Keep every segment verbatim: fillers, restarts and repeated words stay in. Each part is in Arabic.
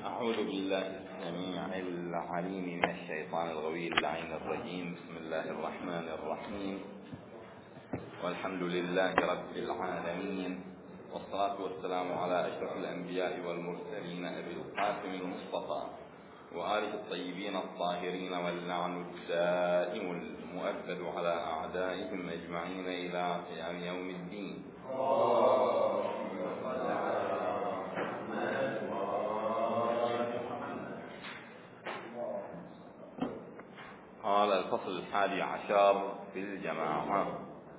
أعوذ بالله السميع العليم من الشيطان الغوي اللعين الرجيم. بسم الله الرحمن الرحيم، والحمد لله رب العالمين، والصلاة والسلام على أشرف الأنبياء والمرسلين أبي القاسم المصطفى وآله الطيبين الطاهرين، واللعن الدائم المؤبد على أعدائهم أجمعين إلى قيام يوم الدين. قال الفصل الحادي عشر في الجماعة،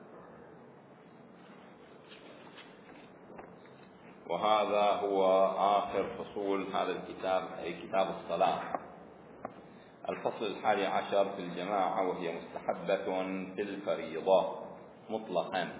وهذا هو آخر فصول هذا الكتاب، أي كتاب الصلاة. الفصل الحادي عشر في الجماعة، وهي مستحبة في الفريضة مطلقا.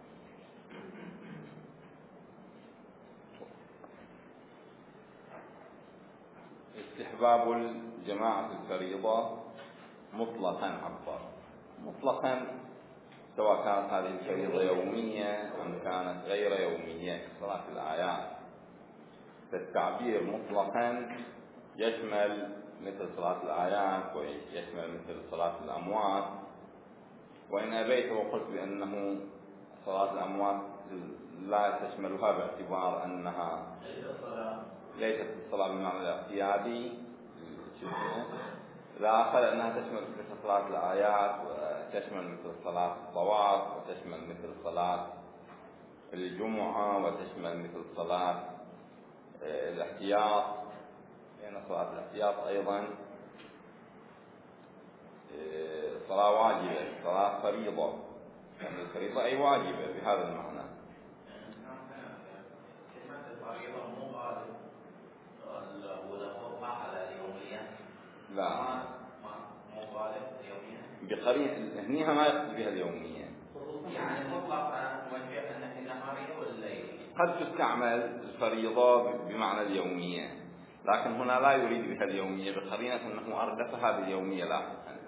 استحباب الجماعة في الفريضة مطلقا عبر مطلقا، سواء كانت هذه الفريضة يومية أم كانت غير يومية كصلاة الآيات. فالتعبير مطلقا يشمل مثل صلاة الآيات، ويشمل مثل صلاة الأموات. وإن أبيت وقلت بأنه صلاة الأموات لا تشملها باعتبار أنها ليست الصلاة بمعنى الاعتيادي، لا أقل أنها تشمل مثل صلاة الآيات، وتشمل مثل صلاة الطواف، وتشمل مثل صلاة الجمعة، وتشمل مثل صلاة الاحتياط، لأن صلاة الاحتياط أيضا صلاة واجبة، صلاة فريضة، يعني الفريضة أي واجبة بهذا المعنى. لا، بقرين هنيها ما يقصد بها اليومية، يعني مطلقا موجه أن في النهار والليل. قد تستعمل الفريضة بمعنى اليومية، لكن هنا لا يريد بها اليومية بقرينة أنه أردفها باليومية لاحقا.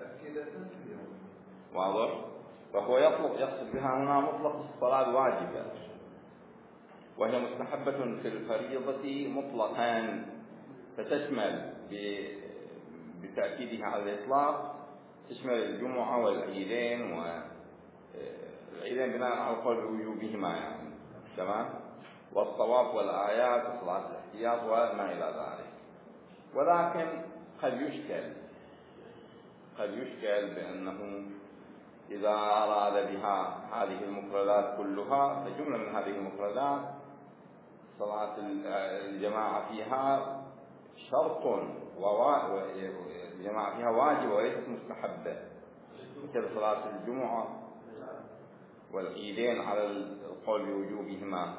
واضح؟ فهو يطلق يقصد بها هنا مطلق الصلاة الواجبة، وهي مستحبة في الفريضة مطلقا، فتشمل بتأكيدها على الإطلاق تشمل الجمعة والعيدين، والعيدين بناء على القول بوجوبهما يعني تمام، والطواف والآيات وصلاة الاحتياط وما إلى ذلك. ولكن قد يشكل قد يشكل بأنه إذا أراد بها هذه المفردات كلها، فجملة من هذه المفردات صلاة الجماعة فيها شرط، والجماعة فيها واجبة وليست مستحبة، مثل صلاة الجمعة والعيدين على القول بوجوبهما.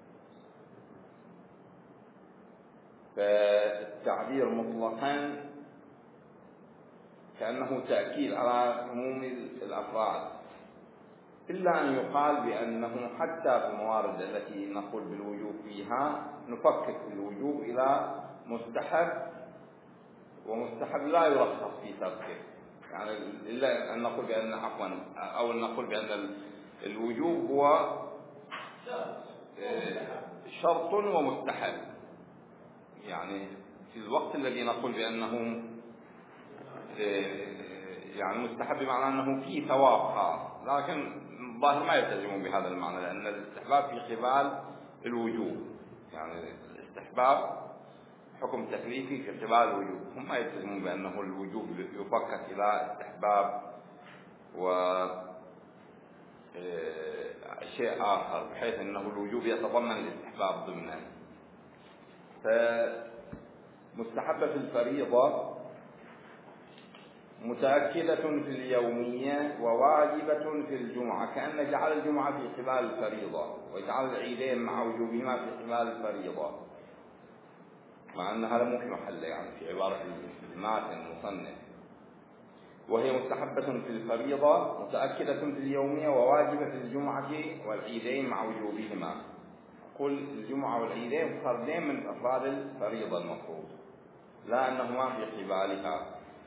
فالتعبير مطلقا كأنه تأكيد على عموم الأفراد، إلا أن يقال بأنه حتى في الموارد التي نقول بالوجوب فيها نفكك الوجوب إلى مستحب، ومستحب لا يرخص في تركه، يعني إلا أن نقول بأن عفوا أو أن نقول بأن الوجوب هو شرط ومستحب، يعني في الوقت الذي نقول بأنه يعني مستحب بمعنى أنه فيه ثواب خاص، لكن الظاهر ما يلتزمون بهذا المعنى، لأن الاستحباب في قبال الوجوب، يعني الاستحباب حكم تكليفي في قبال الوجوب، هم ما يلتزمون بأنه الوجوب يفكك إلى استحباب وشيء آخر، بحيث أنه الوجوب يتضمن الاستحباب ضمنا. فمستحبة في الفريضة متأكدة في اليومية وواجبة في الجمعة، كأن جعل الجمعة في قبال الفريضة، وجعل العيدين مع وجوبهما في قبال الفريضة، مع أن هذا مو في محله يعني في عبارة الماتن المصنف. وهي مستحبة في الفريضة متأكدة في اليومية وواجبة في الجمعة والعيدين مع وجوبهما. قل الجمعة والعيدين فردين من أفراد الفريضة المفروض، لا أنهما في قبالها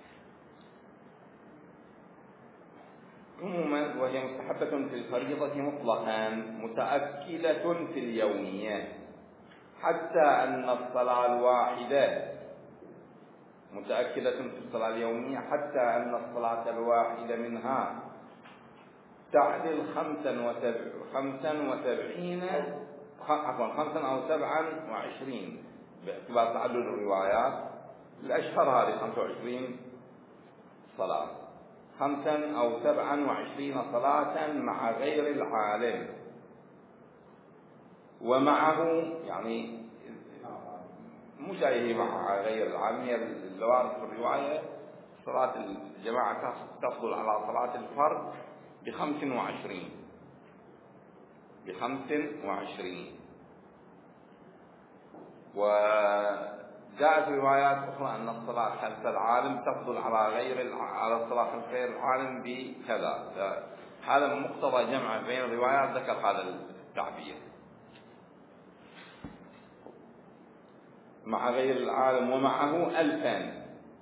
عموما. وهي مستحبة في الفريضة مطلقا متأكدة في اليومية، حتى أن الصلاة الواحدة متأكدة في الصلاة اليومية، حتى أن الصلاة الواحدة منها تعدل خمسا وسبعين عفوا خمسا أو سبعا وعشرين باعتبار تعدد الروايات. الأشهر هذه خمسة وعشرين صلاة، خمسا أو سبعا وعشرين صلاة مع غير العالم. ومعه يعني مش هي مع غير العالم، هي الوارد في الرواية صلاة الجماعة تفضل على صلاة الفرد بخمس وعشرين بخمس وعشرين وجاءت روايات أخرى أن الصلاة خلف العالم تفضل على غير على الصلاة خلف غير العالم بكذا. هذا مقتضى جمع بين الروايات ذكر هذا التعبير مع غير العالم. ومعه ألفا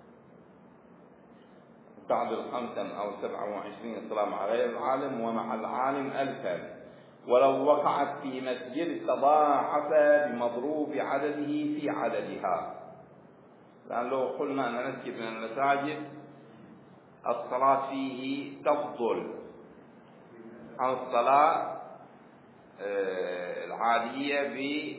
تعدل خمسا أو سبعا وعشرين صلاة مع غير العالم، ومع العالم ألفا. ولو وقعت في مسجد تضاعف بمضروب عدده في عددها. لأن لو قلنا أن مسجد من المساجد الصلاة فيه تفضل عن الصلاة العادية ب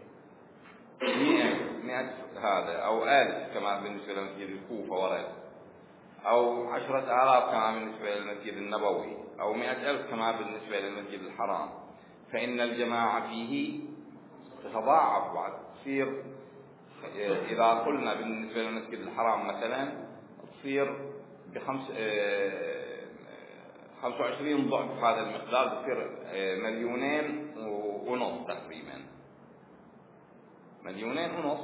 مئة هذا أو ألف كما بالنسبة لمسجد الكوفة ورد، أو عشرة آلاف كما بالنسبة للمسجد النبوي، أو مئة ألف كما بالنسبة للمسجد الحرام، فإن الجماعة فيه تتضاعف بعد تصير. إذا قلنا بالنسبة للمسجد الحرام مثلا تصير بخمس خمسة وعشرين ضعف هذا المقدار، تصير مليونين ونص تقريبا، مليونين ونص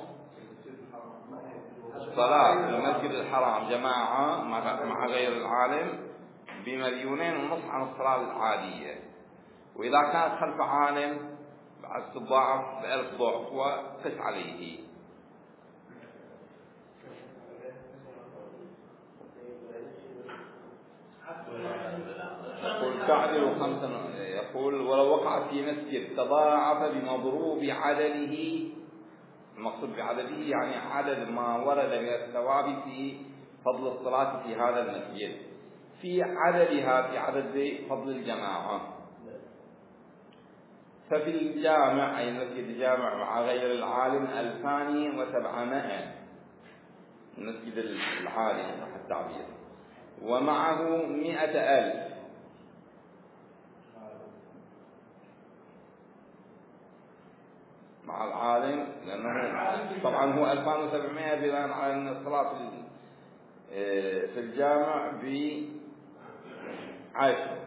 صلاة في المسجد الحرام جماعة مع غير العالم بمليونين ونص عن الصلاة العادية. وإذا كانت خلف عالم بعد تضاعف بألف ضعف وقس عليه. يقول تعدل خمسا، يقول ولو وقع في مسجد تضاعف بمضروب عدده. المقصود بعدده يعني عدد ما ورد من الثواب في فضل الصلاة في هذا المسجد في عددها في عدد فضل الجماعة. ففي الجامع أي المسجد الجامع مع غير العالم ألفان وسبعمائة، المسجد العالي صح التعبير، ومعه مئة ألف مع العالم، لأنه طبعا هو ألفان وسبعمائة بناء على أن الصلاة في الجامع بعشر،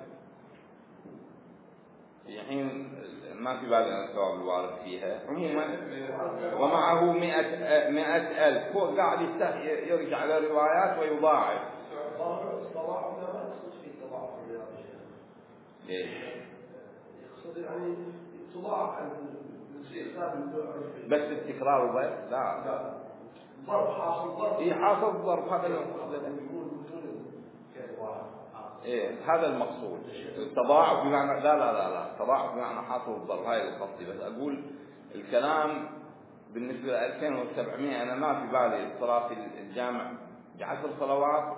في حين ما في بالنا الثواب الوارد فيها عموما. ومعه مئة مئة ألف، هو قاعد يرجع على الروايات ويضاعف. ليش؟ يقصد يعني تضاعف بس التكرار بس؟ لا لا ضرب حاصل ضرب اي حاصل ضرب، هذا المقصود. ايه هذا المقصود، التضاعف بمعنى لا لا لا لا تضاعف بمعنى حاصل الضرب، هاي القصدي. بس اقول الكلام بالنسبه ل ألفين وسبعمائة انا ما في بالي الصلاه في الجامع بعشر صلوات.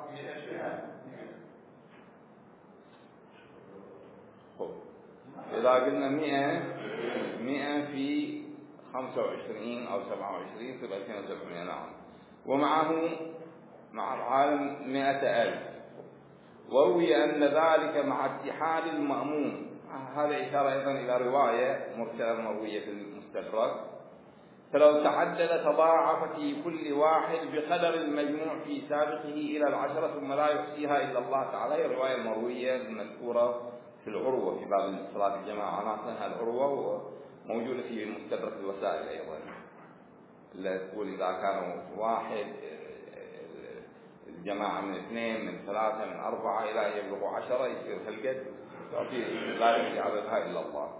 اذا قلنا مئة مئة في خمسة وعشرين أو سبعة وعشرين في ألفين وسبعمائة. نعم. ومعه مع العالم مئة ألف. وروي أن ذلك مع اتحاد المأموم. هذا إشارة أيضا إلى رواية مرسلة مروية في المستدرك. فلو تعدد تضاعف في كل واحد بقدر المجموع في سابقه إلى العشرة ثم لا يحصيها إلا الله تعالى. هي الرواية المروية المذكورة في العروة في باب صلاة الجماعة، ناقلها العروة وموجودة في مستدرك الوسائل أيضا، اللي تقول إذا كانوا واحد الجماعة من اثنين من ثلاثة من أربعة إلى أن يبلغوا عشرة يصير هالقد، لا يحصي عددها إلا الله.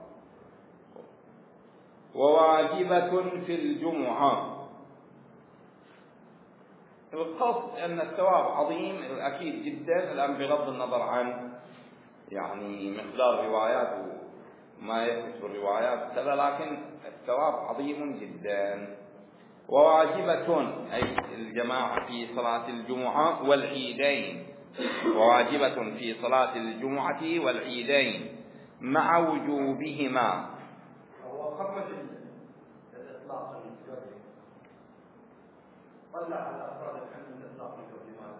وواجبة في الجمعة. القصد أن الثواب عظيم أكيد جدا، الآن بغض النظر عن يعني مقدار روايات وما يثبت بالروايات كذا، لكن الثواب عظيم جدا. وواجبة أي الجماعة في صلاة الجمعة والعيدين، وواجبة في صلاة الجمعة والعيدين مع وجوبهما. هو خرج الإطلاق من الجواب، طلع على الأفراد الحمد من الإطلاق من الجواب.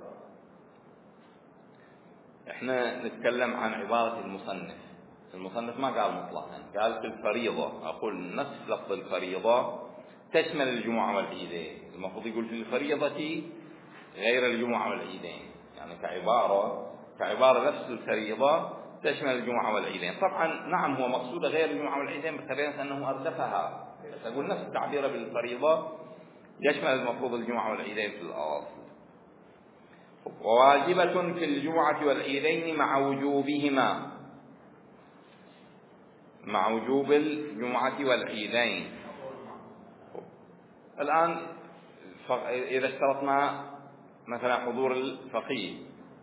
احنا نتكلم عن عبارة المصنف. المصنف ما قال مطلقا، قال في الفريضة. أقول نفس لفظ الفريضة تشمل الجمعة والعيدين. المفروض يقول في الفريضة غير الجمعة والعيدين، يعني كعبارة كعبارة نفس الفريضة تشمل الجمعة والعيدين. طبعا نعم هو مقصود غير الجمعة والعيدين بخلاف أنه أردفها، بس أقول نفس التعبير بالفريضة يشمل المفروض الجمعة والعيدين في الأصل. وواجبة في الجمعة والعيدين مع وجوبهما، مع وجوب الجمعة والعيدين. الآن إذا اشترطنا مثلا حضور الفقيه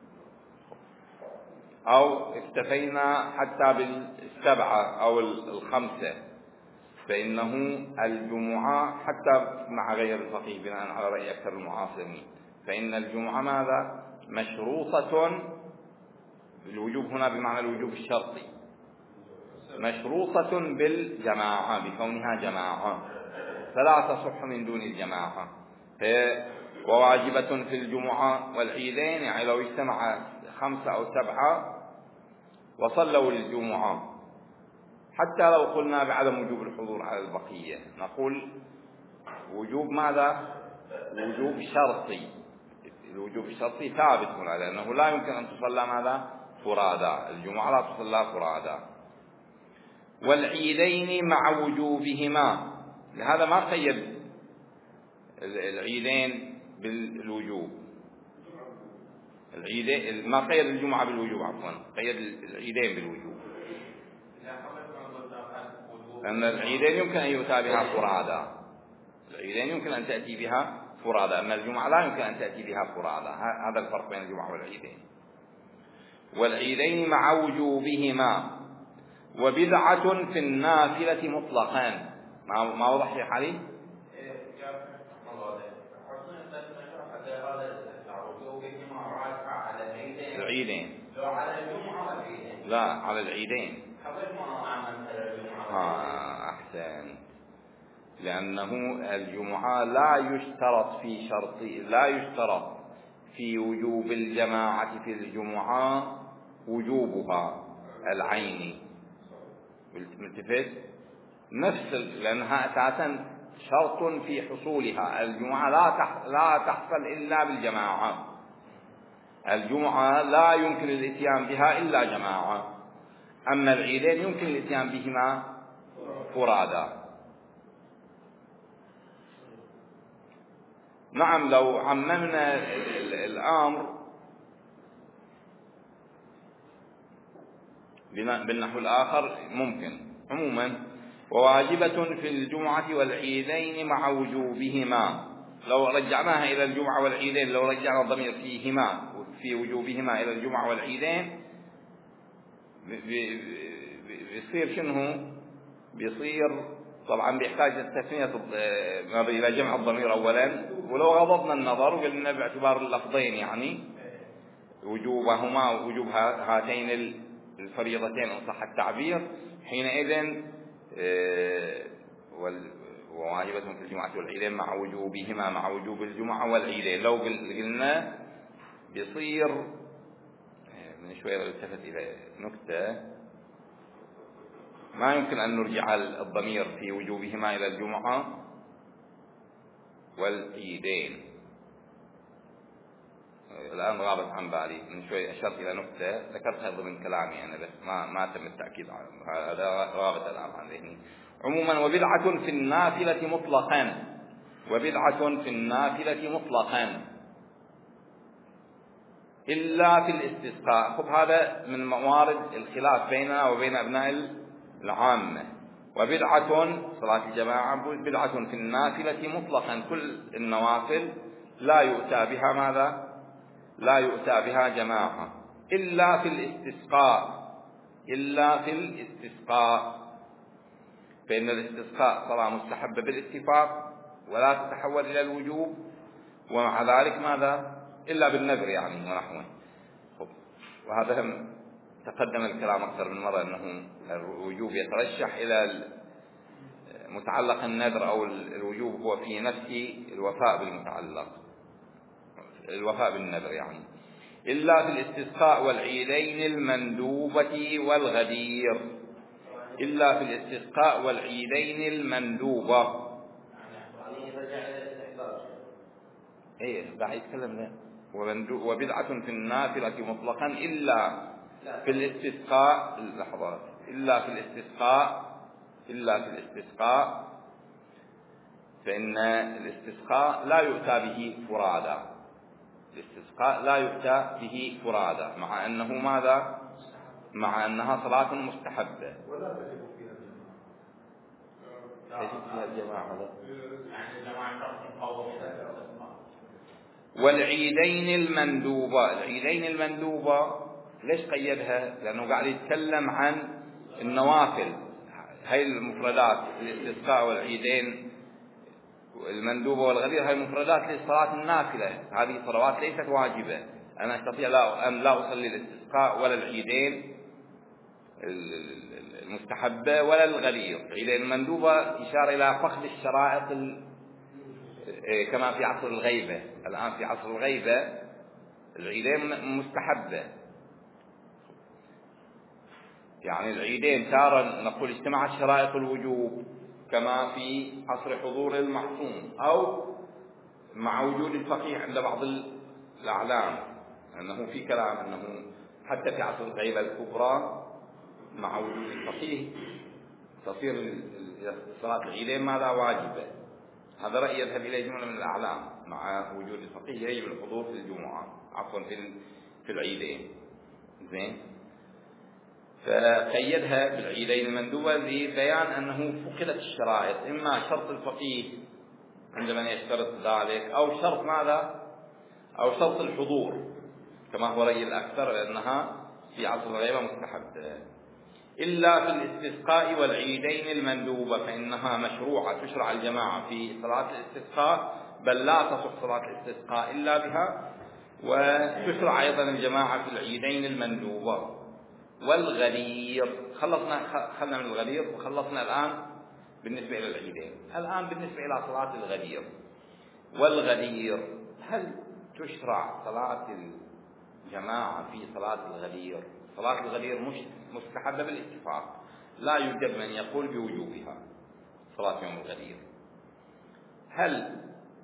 أو اكتفينا حتى بالسبعة أو الخمسة، فإنه الجمعة حتى مع غير الفقيه بناء على رأي أكثر المعاصرين، فإن الجمعة ماذا؟ مشروطة. الوجوب هنا بمعنى الوجوب الشرطي، مشروطة بالجماعة بكونها جماعة، فلا تصح من دون الجماعة. وواجبة في الجمعة والعيدين، يعني لو اجتمع خمسة أو سبعة وصلوا الجمعة، حتى لو قلنا بعدم وجوب الحضور على البقية نقول وجوب ماذا؟ وجوب شرطي. الوجوب الشرطي ثابت هنا، لأنه لا يمكن أن تصلى ماذا؟ فرادا. الجمعة لا تصلى فرادا. والعيدين مع وجوبهما، لهذا ما قيد العيدين بالوجوب. العيدين ما قيد الجمعة بالوجوب، عفوا قيد العيدين بالوجوب، لأن العيدين يمكن أن يؤتى بها فرادا. العيدين يمكن أن تأتي بها فرادا، أما الجمعة لا يمكن أن تأتي بها فرادا. هذا الفرق بين الجمعة والعيدين. والعيدين مع وجوبهما. وبدعة في النافلة مطلقان. ما ما وضح يا حالي؟ العيدين لا على العيدين. آه أحسن. لأنه الجمعة لا يشترط في شرط لا يشترط في وجوب الجماعة في الجمعة وجوبها العيني. ملتفت نفس، لأنها أساسا شرط في حصولها. الجمعة لا لا تحصل إلا بالجماعة. الجمعة لا يمكن الاتيان بها إلا جماعة، أما العيدين يمكن الاتيان بهما فرادا. نعم لو عممنا الأمر بالنحو الآخر ممكن. عموما وواجبة في الجمعة والعيدين مع وجوبهما. لو رجعناها إلى الجمعة والعيدين، لو رجعنا الضمير فيهما في وجوبهما إلى الجمعة والعيدين، بيصير شنو؟ بيصير طبعا بيحتاج التثنية إلى جمع الضمير أولا. ولو غضضنا النظر وقلنا باعتبار اللفظين يعني وجوبهما وجوب هاتين الفريضتين إن صح التعبير، حينئذ وواجبة في الجمعة والعيدين مع وجوبهما مع وجوب الجمعة والعيدين. لو قلنا بيصير من شوية التفت إلى نكتة، ما يمكن أن نرجع الضمير في وجوبهما إلى الجمعة والعيدين. الآن غابت عن بالي، من شوي أشرت إلى نكتة ذكرتها ضمن كلامي أنا، بس ما ما تم التأكيد على هذا، غابت الآن عن ذهني. عموما وبدعة في النافلة مطلقا. وبدعة في النافلة مطلقا إلا في الاستسقاء. خب هذا من موارد الخلاف بيننا وبين أبناء العامة. وبدعة صلاة الجماعة بدعة في النافلة مطلقا، كل النوافل لا يؤتى بها ماذا؟ لا يؤتى بها جماعة إلا في الاستسقاء. إلا في الاستسقاء فإن الاستسقاء صلاة مستحبة بالاتفاق ولا تتحول إلى الوجوب، ومع ذلك ماذا إلا بالنذر يعني ونحوه. وهذا هم تقدم الكلام أكثر من مرة أنه الوجوب يترشح إلى متعلق النذر، أو الوجوب هو في نفس الوفاء بالمتعلق، الوفاء بالنذر يعني. إلا في الاستسقاء والعيدين المندوبة والغدير، إلا في الاستسقاء والعيدين المندوبة. إيه قاعد يتكلم له. وبدعة في النافلة مطلقا إلا في الاستسقاء، لحظات، إلا في الاستسقاء إلا في الاستسقاء فإن الاستسقاء لا يؤتى به فرادا، الاستسقاء لا يؤتى به فرادا، مع أنه ماذا؟ مع أنها صلاة مستحبة. ولا تجب فيها الجماعة. تجب فيها الجماعة. يعني الجماعة والعيدين المندوبة، العيدين المندوبة ليش قيدها؟ لأنه قاعد يتكلم عن النوافل، هاي المفردات الاستسقاء والعيدين المندوبة والغدير، هاي مفردات للصلاة النافلة، هذه صلوات ليست واجبة. أنا أستطيع لا أن لا أصلي الاستسقاء ولا العيدين المستحبة ولا الغدير. العيدين المندوبة إشارة إلى فقد الشرائط كما في عصر الغيبة. الآن في عصر الغيبة العيدين مستحبة، يعني العيدين تارة نقول اجتمعت شرائط الوجوب كما في عصر حضور المعصوم، أو مع وجود الفقيه عند بعض الأعلام، أنه في كلام أنه حتى في عصر الغيبة الكبرى مع وجود الفقيه تصير صلاة العيدين ماذا واجبة. هذا رأي يذهب إليه جملة من الأعلام، مع وجود الفقيه يجب الحضور في الجمعة عفوا في في العيدين. زين، فقيدها بالعيدين المندوبة لبيان أنه فقدت الشرائط، إما شرط الفقيه عندما يشترط ذلك، أو شرط ماذا؟ أو شرط الحضور كما هو رأي الأكثر، لأنها في عصر الغيبة مستحبة. إلا في الاستسقاء والعيدين المندوبة فإنها مشروعة، تشرع الجماعة في صلاة الاستسقاء، بل لا تصح صلاة الاستسقاء إلا بها، وتشرع أيضا الجماعة في العيدين المندوبة. والغدير، خلصنا خلنا من الغدير وخلصنا الآن بالنسبة إلى العيدين. الآن بالنسبة إلى صلاة الغدير. والغدير، هل تشرع صلاة الجماعة في صلاة الغدير؟ صلاة الغدير مش مستحبة بالاتفاق، لا يوجد من يقول بوجوبها صلاة يوم الغدير. هل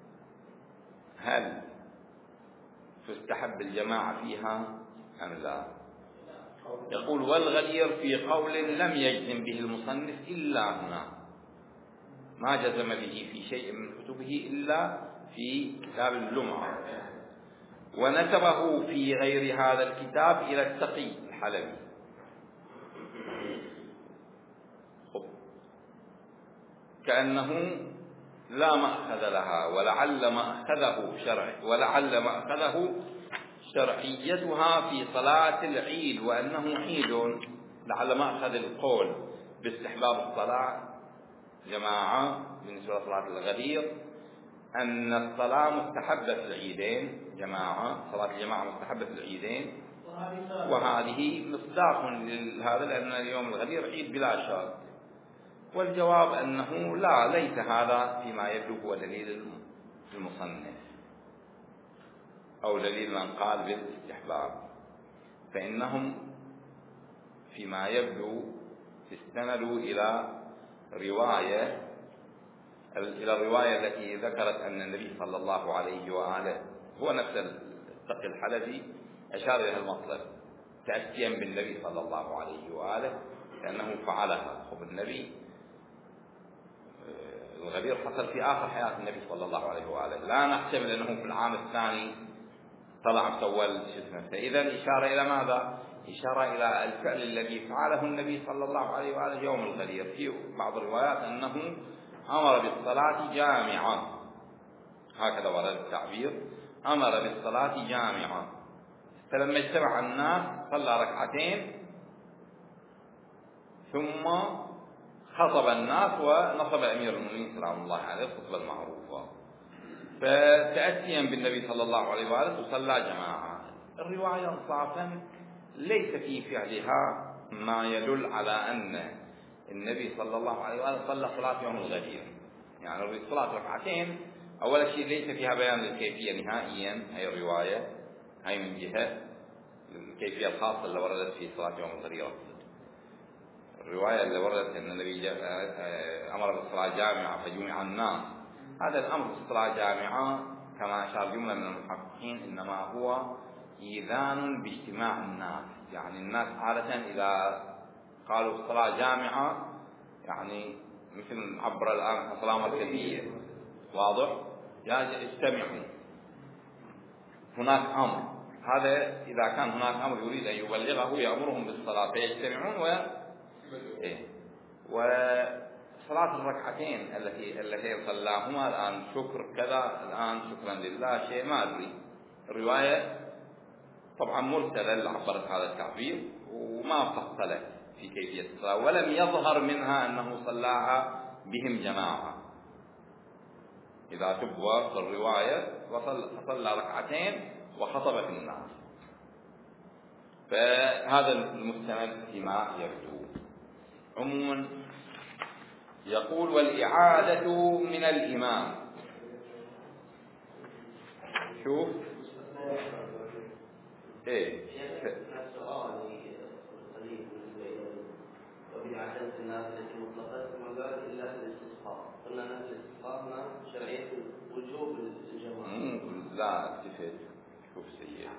هل تستحب الجماعة فيها أم لا؟ يقول والغدير في قول لم يجزم به المصنف إلا هنا، ما جزم به في شيء من كتبه إلا في كتاب الجمعة، ونسبه في غير هذا الكتاب إلى التقي الحلبي. كأنه لا مأخذ لها، ولعل مأخذه شرعي، ولعل مأخذه شرعيتها في صلاة العيد وأنه عيد، لعل مأخذ القول باستحباب الصلاة جماعة بالنسبة لصلاة الغدير أن الصلاة مستحبة في العيدين جماعة، صلاة الجماعة مستحبة في العيدين، وهذه مصداق لهذا لأن اليوم الغدير عيد بلا شك. والجواب أنه لا، ليس هذا فيما يبدو هو دليل المصنف أو دليل من قال بالاستحباب، فإنهم فيما يبدو استندوا إلى رواية إلى الرواية التي ذكرت أن النبي صلى الله عليه وآله، هو نفس التقي الحلبي أشار إلى المطلب تأسيا بالنبي صلى الله عليه وآله لأنه فعلها. خب النبي الغدير حصل في آخر حياة النبي صلى الله عليه وآله، لا نحتمل أنه في العام الثاني طلع بسول شسمه، فإذا إشارة إلى ماذا؟ إشارة إلى الفعل الذي فعله النبي صلى الله عليه وآله يوم الغدير. في بعض الروايات أنه أمر بالصلاة جامعة، هكذا ورد التعبير، أمر بالصلاة جامعة، فلما اجتمع الناس صلى ركعتين ثم خطب الناس ونصب أمير المؤمنين سلام الله عليه الخطبة المعروفة. فتأتيا بالنبي صلى الله عليه وآله وصلى جماعة. الرواية انصافا ليس في فعلها ما يدل على أن النبي صلى الله عليه وآله صلى صلاة يوم الغدير. يعني صلاة ركعتين أول شيء ليس فيها بيان للكيفية نهائيا، هي الرواية هي من جهة الكيفية الخاصة اللي وردت في صلاة يوم الغدير. الرواية اللي وردت أن النبي أمر بالصلاة جامعة فجمع الناس، هذا الأمر بالصلاة جامعة كما أشار جملة من المحققين إنما هو إيذان باجتماع الناس. يعني الناس عادة إذا قالوا الصلاة جامعة يعني مثل عبر الآن صلاة مركزية، واضح؟ يعني اجتمعوا، هناك أمر، هذا إذا كان هناك أمر يريد أن يبلغه يأمرهم بالصلاة فيجتمعون و إيه؟ وصلاة الركعتين التي التي صلاهما الآن شكر كذا، الآن شكرا لله شيء ما أدري، الرواية طبعا مرسلة اللي عبرت هذا التعبير وما فصلت في كيفية الصلاة، ولم يظهر منها أنه صلاها بهم جماعة. إذا تبوى في الرواية فصلى ركعتين وخطب في الناس، فهذا المستند فيما يبدو. عموما يقول والإعادة من الإمام. شوف ايه وبدعة الناس التي مطلقة ما قال إلا في الاستسقاء، قلنا أن الاستسقاء هنا شرعية وجوب الجماعة. لا التفت، شوف سيئ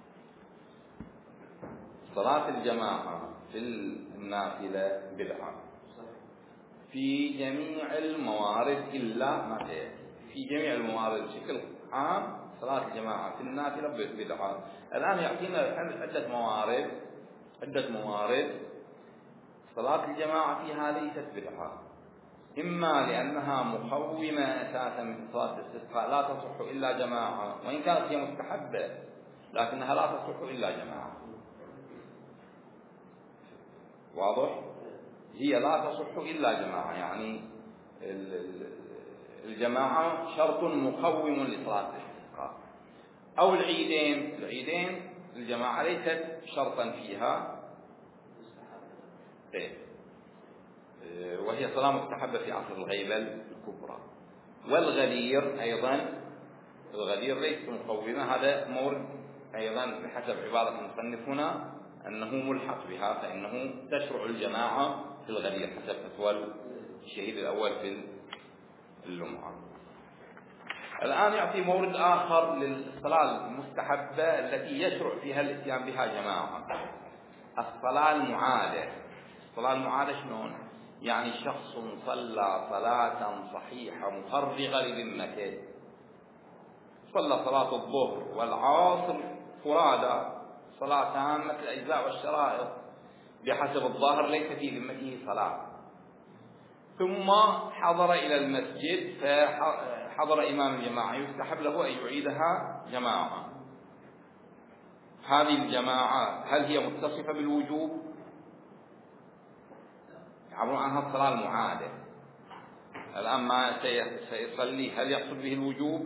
صلاة الجماعة في النافلة بدعة في جميع الموارد إلا ما تأتي في جميع الموارد بشكل عام. صلاة الجماعة في النافلة بدعة. الآن يعطينا عدة موارد عدة موارد صلاة الجماعة فيها ليست بدعة، إما لأنها مقومة أساسا من صلاة الاستسقاء لا تصح إلا جماعة، وإن كانت هي مستحبة لكنها لا تصح إلا جماعة، واضح؟ هي لا تصح إلا جماعة، يعني الجماعة شرط مقوم لصلاة الاستسقاء. أو العيدين، العيدين الجماعة ليست شرطا فيها إيه؟ وهي صلاة مستحبة في عصر الغيبة الكبرى. والغدير أيضا، الغدير ليس مقومة، هذا مورد أيضا بحسب عبارة المصنف هنا أنه ملحق بها، فإنه تشرع الجماعة في الغدير حسب فتوى الشهيد الأول في اللمعة. الآن يعطي مورد آخر للصلاة المستحبة التي يشرع فيها الاتيان بها جماعة، الصلاة المعادة. الصلاة المعادة شلون؟ يعني شخص صلى صلاة صحيحة مفرغة لذمته، صلى صلاة الظهر والعصر فرادى، صلاتان مثل الأجزاء والشرائط بحسب الظاهر ليس في ذمته صلاة، ثم حضر إلى المسجد فحضر إمام الجماعة، يستحب له أن يعيدها جماعة. هذه الجماعة هل هي متصفة بالوجوب؟ يعبرون عنها الصلاة المعادة. الآن ما سيصلي هل يقصد به الوجوب؟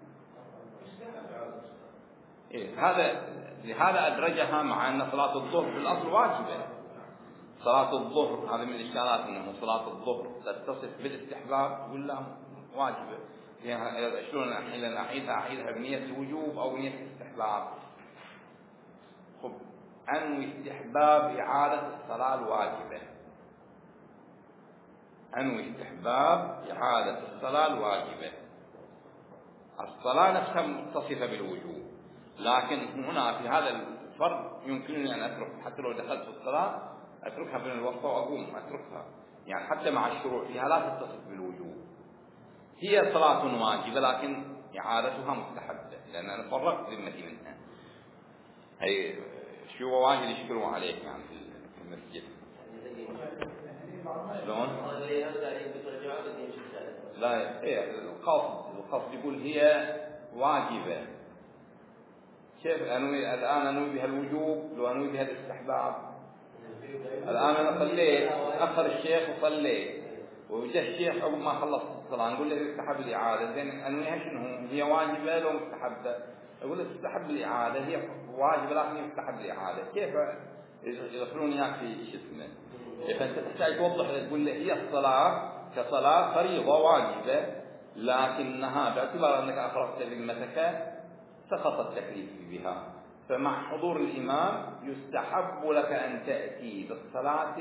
إيه هذا، لهذا أدرجها مع أن صلاة الظهر في الأصل واجبة. صلاة الظهر هذا من الإشكالات، أنه صلاة الظهر تتصف بالاستحباب ولا واجبة؟ يعني شلون حين أعيدها أعيدها بنية الوجوب أو نية الاستحباب؟ خب أنوي استحباب إعادة الصلاة الواجبة، أنوي استحباب إعادة الصلاة الواجبة. الصلاة نفسها متصفة بالوجوب، لكن هنا في هذا الفرق يمكنني أن أترك، حتى لو دخلت في الصلاة أتركها بين الوقت وأقوم أتركها، يعني حتى مع الشروع فيها لا تتصف بالوجوب. هي صلاة واجبة لكن إعادتها مستحبة، لأن أنا فرقت ذمتي منها. هي شو واجد يشكروا عليك يعني في المسجد شلون؟ لا إيه القصد القصد يقول هي واجبة. كيف أنوي الآن أنوي بها الوجوب لو أنوي بها الاستحباب؟ الآن أنا صليت، أخر الشيخ وصليت، وجه الشيخ عقب ما خلص الصلاة نقول له يستحب الإعادة، زين أنويها شنو؟ هي واجبة لو مستحبة؟ أقول له تستحب الإعادة، هي واجبة لكن يستحب الإعادة، كيف يدخلون إياك في شو اسمه؟ فأنت تحتاج توضح له تقول له هي الصلاة كصلاة فريضة واجبة لكنها باعتبار أنك أخرجت ذمتك سقط التكليف بها، فمع حضور الإمام يستحب لك أن تأتي بالصلاة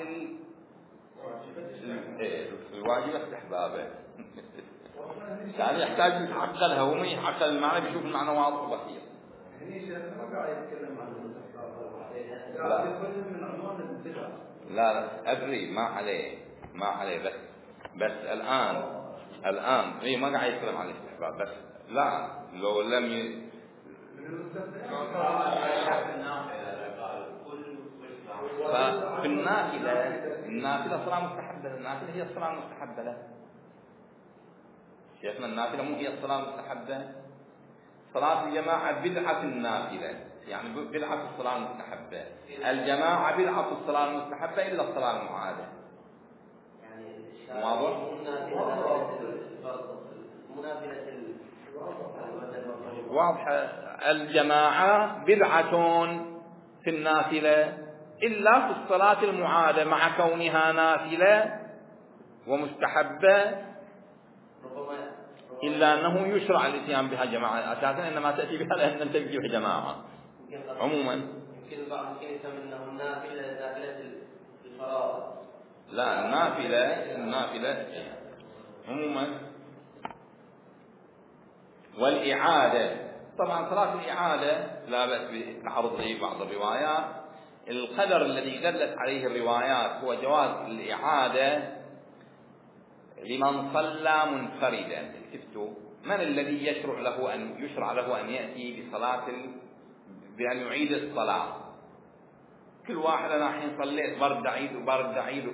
الواجبة استحبابا. يعني يحتاج يتعقلها، هو ما يتعقل المعنى بيشوف المعنى واضح وبسيط. لا لا أدري ما عليه ما عليه بس بس الآن الآن هي ما قاعد يتكلم عن الاستحباب بس لا لو لم ي... ففي النافلة النافلة صلاة مستحبة، النافلة هي الصلاة المستحبة له شيخنا، النافلة مو هي الصلاة المستحبة، صلاة الجماعة بدعة في النافلة يعني بدعة في الصلاة المستحبة، الجماعة بدعة في الصلاة المستحبة إلا الصلاة المعادة. يعني واضح؟ واضح. الجماعة بدعة في النافلة إلا في الصلاة المعادة مع كونها نافلة ومستحبة، إلا أنه يشرع الاتيان بها جماعة أساسا، إنما تأتي بها لأن أنت بها جماعة عموما. يمكن البعض يفهم أنه النافلة نافلة الفرائض، لا النافلة النافلة عموما. والإعادة طبعا صلاة الإعادة لا بأس بتعرض بعض الروايات، القدر الذي دلت عليه الروايات هو جواز الإعادة لمن صلى منفردا. شفتوا من الذي يشرع له أن يشرع له أن يأتي بصلاة بأن يعيد الصلاة؟ كل واحد أنا حين صليت برد عيد وبرد عيد.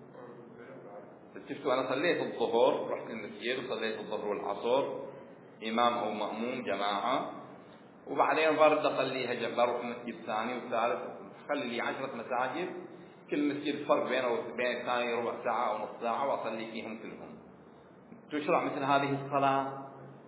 شفتوا أنا صليت الظهر رحت المسجد وصليت الظهر والعصر إمام أو مأموم جماعة، وبعدين برد أصليها جنب أروح المسجد الثاني والثالث، خلي لي عشرة مساجد كل مسجد فرق بينه وبين الثاني ربع ساعة أو نص ساعة وأصلي فيهم كلهم. تشرع مثل هذه الصلاة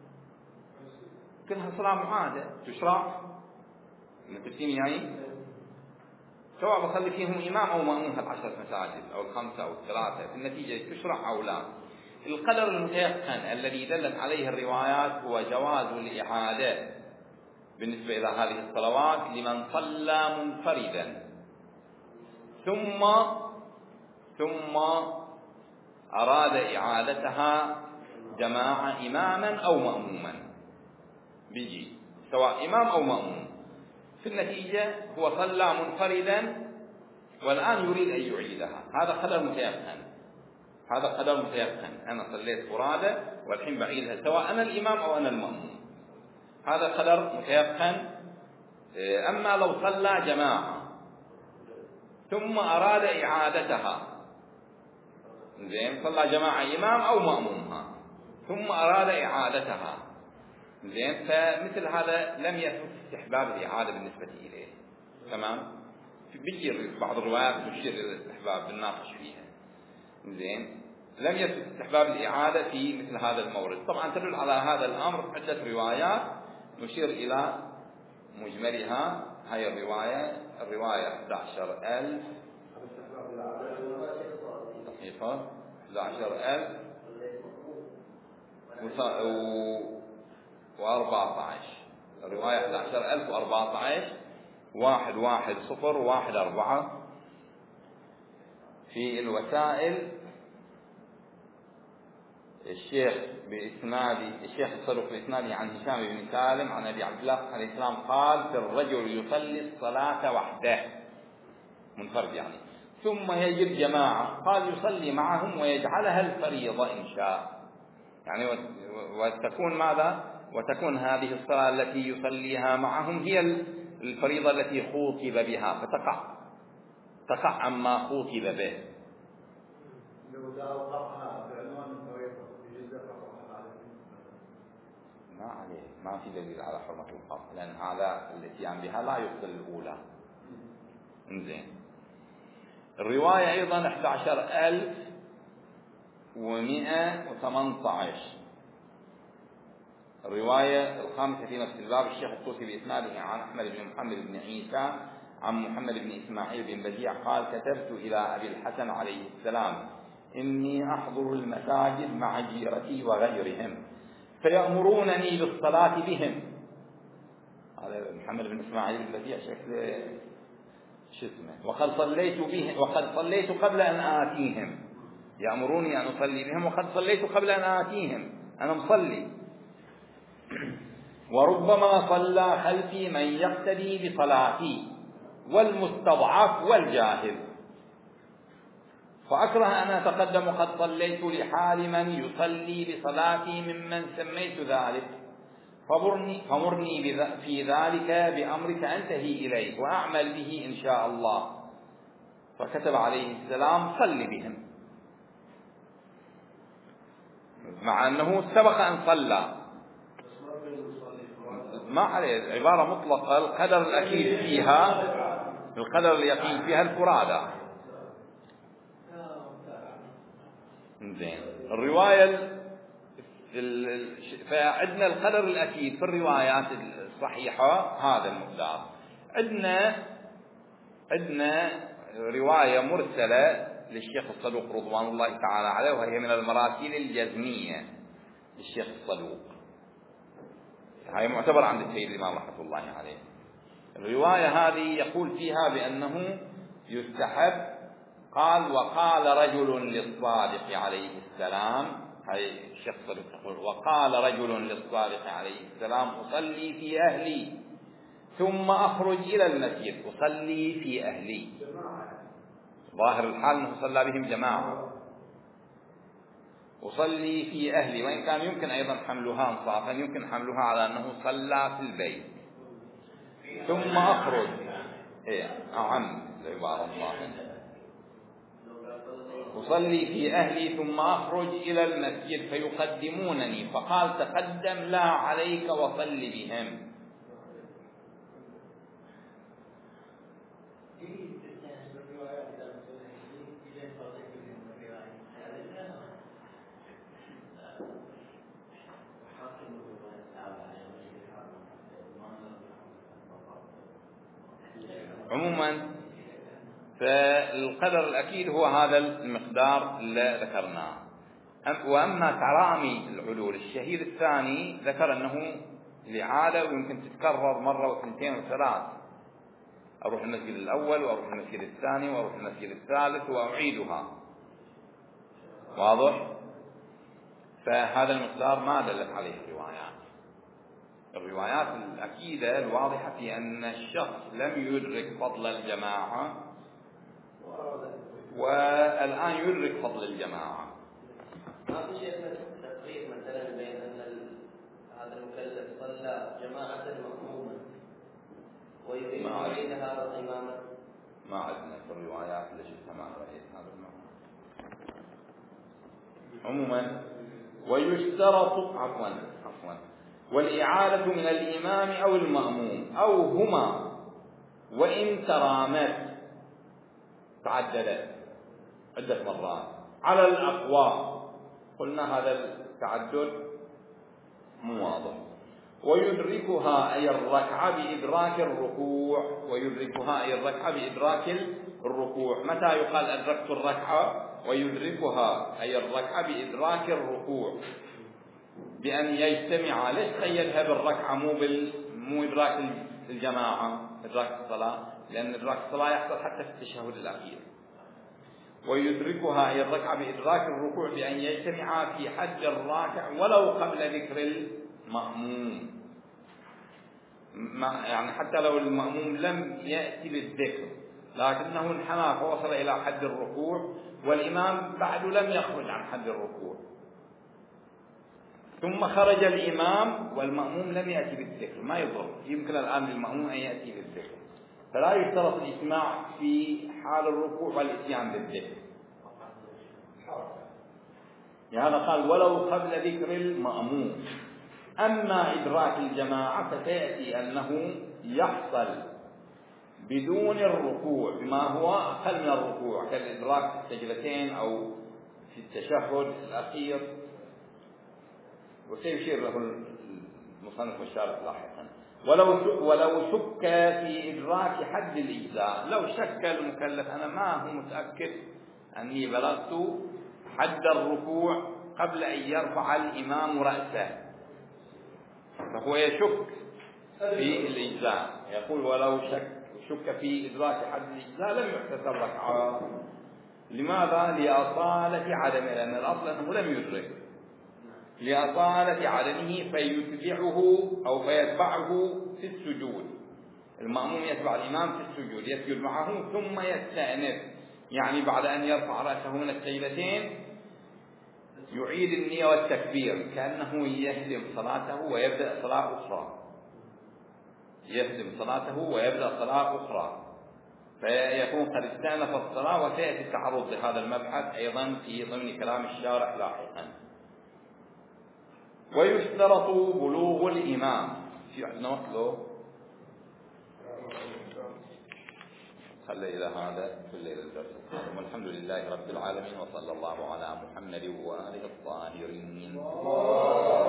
كلها صلاة معادة تشرع متفقين يعني، سواء بصلي فيهم إمام أو مأموم هالعشرة مساجد أو الخمسة أو الثلاثة، في النتيجة تشرع أو لا. القدر المتيقن الذي دلت عليه الروايات هو جواز الإعادة بالنسبة إلى هذه الصلوات لمن صلى منفردا ثم ثم أراد إعادتها جماعة إماما أو مأموما، بيجي سواء إمام أو مأموم، في النتيجة هو صلى منفردا والآن يريد أن يعيدها، هذا قدر متيقن، هذا قدر متيقن، أنا صليت فرادى والحين بعيدها سواء أنا الإمام أو أنا المأموم، هذا قدر متيقن. أما لو صلى جماعة ثم أراد إعادتها، زين صلى جماعة إمام أو مأمومها ثم أراد إعادتها، زين فمثل هذا لم يثبت استحباب الإعادة بالنسبة إليه، تمام؟ بيجي بعض الروايات تشير إلى الاستحباب بنناقش فيها، زين لم يثبت استحباب الإعادة في مثل هذا المورد. طبعا تدل على هذا الأمر عدة روايات نشير إلى مجملها. هاي الرواية الرواية أحد عشر ألف صحيفة أحد عشر ألف وأربعة عشر، الرواية أحد عشر ألف وأربعة عشر واحد واحد صفر واحد أربعة. في الوسائل الشيخ بإسناد الشيخ الصدوق بإسناده عن هشام بن سالم عن أبي عبد الله عليه السلام قال في الرجل يصلي الصلاة وحده منفرد يعني ثم يجد جماعة قال يصلي معهم ويجعلها الفريضة إن شاء، يعني وتكون ماذا؟ وتكون هذه الصلاة التي يصليها معهم هي الفريضة التي خوطب بها فتقع تقع عما خوطب به. ما عليه ما في دليل على حرمة القصر لأن هذا الاتيان بها لا يبطل الأولى. انزين الرواية أيضا أحد عشر ألف ومئة وثمانية عشر. الرواية الخامسة في نفس الباب الشيخ الطوسي بإسناده عن أحمد بن محمد بن عيسى عن محمد بن إسماعيل بن بديع قال: كتبت إلى أبي الحسن عليه السلام إني أحضر المساجد مع جيرتي وغيرهم فيأمرونني بالصلاة بهم. هذا محمد بن إسماعيل بن بديع شكله شو اسمه. وقد صليت بهم وقد صليت قبل أن آتيهم، يأمروني أن أصلي بهم وقد صليت قبل أن آتيهم، أنا مصلي. وربما صلى خلفي من يقتدي بصلاتي والمستضعف والجاهل، فأكره أن أتقدم قد صليت لحال من يصلي بصلاتي ممن سميت ذلك، فمرني, فمرني في ذلك بأمرك أنتهي إليه وأعمل به إن شاء الله. فكتب عليه السلام: صل بهم، مع أنه سبق أن صلى، ما عليه، عبارة مطلقة. القدر الأكيد فيها القدر اليقين فيها الفرادى. زين. الرواية فعندنا القدر الأكيد في الروايات الصحيحة هذا المقدار. عندنا عندنا رواية مرسلة للشيخ الصدوق رضوان الله تعالى عليه، وهي من المراسيل الجزمية للشيخ الصدوق، هي معتبر عند السيد الإمام رحمة الله عليه. الرواية هذه يقول فيها بأنه يستحب، قال: وقال رجل للصادق عليه السلام، هاي الشيخ الصدوق يقول: وقال رجل للصادق عليه السلام: أصلي في أهلي ثم أخرج إلى المسجد. أصلي في أهلي، ظاهر الحال أنه صلى بهم جماعة. أصلي في أهلي، وإن كان يمكن أيضا حملها انصافا، يمكن حملها على أنه صلى في البيت ثم أخرج. إيه أعم العبارة الظاهرة. أصلي في أهلي ثم أخرج إلى المسجد فيقدمونني، فقال: تقدم لا عليك وصل بهم. عموما فالقدر الأكيد هو هذا المقدار اللي ذكرناه. وأما ترامي العلول، الشهيد الثاني ذكر أنه لعادة ويمكن تتكرر مرة واثنتين وثلاث، أروح المسجد الأول وأروح المسجد الثاني وأروح المسجد الثالث وأعيدها، واضح؟ فهذا المقدار ما دلت عليه الروايات. الروايات الأكيدة الواضحة في أن الشخص لم يدرك فضل الجماعة والآن يدرك فضل الجماعة. ما في شيء تفريق مثلا بين أن هذا المكلف صلى جماعة مأمومة ويريد هذا الإمامة؟ ما عندنا في الروايات اللي شفتها ما رأيت هذا المعنى. عموما ويشترط عفوا عفوا والإعادة من الإمام أو المأموم أو هما، وإن ترامت تعددت عدة مرات على الأقوى. قلنا هذا التعدد مو واضح. ويدركها أي الركعة بإدراك الركوع، ويدركها أي الركعة بإدراك الركوع. متى يقال أدركت الركعة؟ ويدركها أي الركعة بإدراك الركوع، بأن يجتمع. ليش قيدها بالركعة مو بال مو إدراك الجماعة، إدراك الصلاة؟ لأن إدراك الصلاة يحصل حتى في التشهد الأخير. ويدركها أي الركعة بإدراك الركوع بأن يجتمع في حج الراكع ولو قبل ذكر المأموم، يعني حتى لو المأموم لم يأتي بالذكر لكنه انحنى فوصل إلى حد الركوع والإمام بعد لم يخرج عن حد الركوع، ثم خرج الإمام والمأموم لم يأتي بالذكر، ما يضر، يمكن الآن للمأموم أن يأتي بالذكر، فلا يشترط الإسماع في حال الركوع والإتيان بالذكر. يعني قال ولو قبل ذكر المأموم. أما إدراك الجماعة فسيأتي أنه يحصل بدون الركوع بما هو أقل من الركوع، كالإدراك السجلتين أو في التشهد الأخير، وسيشير له المصنف والشارح لاحقا. ولو ولو شك في إدراك حد الإجزاء، لو شك المكلف أنا ما هو متأكد أني بلغت حد الركوع قبل أن يرفع الإمام رأسه، فهو يشك في الإجزاء، يقول ولو شك شك في إدراك حد الإجزاء لم يحتسب ركعة. لماذا؟ لأصالة عدمه، لأن الأصل أنه لم يدرك، لأصالة عدمه فيتبعه أو فيتبعه في السجود. المأموم يتبع الإمام في السجود، يسجد معه ثم يستأنف، يعني بعد أن يرفع رأسه من السجدتين يعيد النية والتكبير كأنه يهدم صلاته ويبدأ صلاة أخرى، يهدم صلاته ويبدأ صلاة أخرى، فيكون قد استأنف الصلاة. وسيأتي التعرض لهذا المبحث أيضا في ضمن كلام الشارح لاحقا. ويشترط بلوغ الإمام. في عندنا وصله خلي إلى هذا كل إلى الدرس القادم. والحمد لله رب العالمين، وصلى الله على محمد وآله الطاهرين.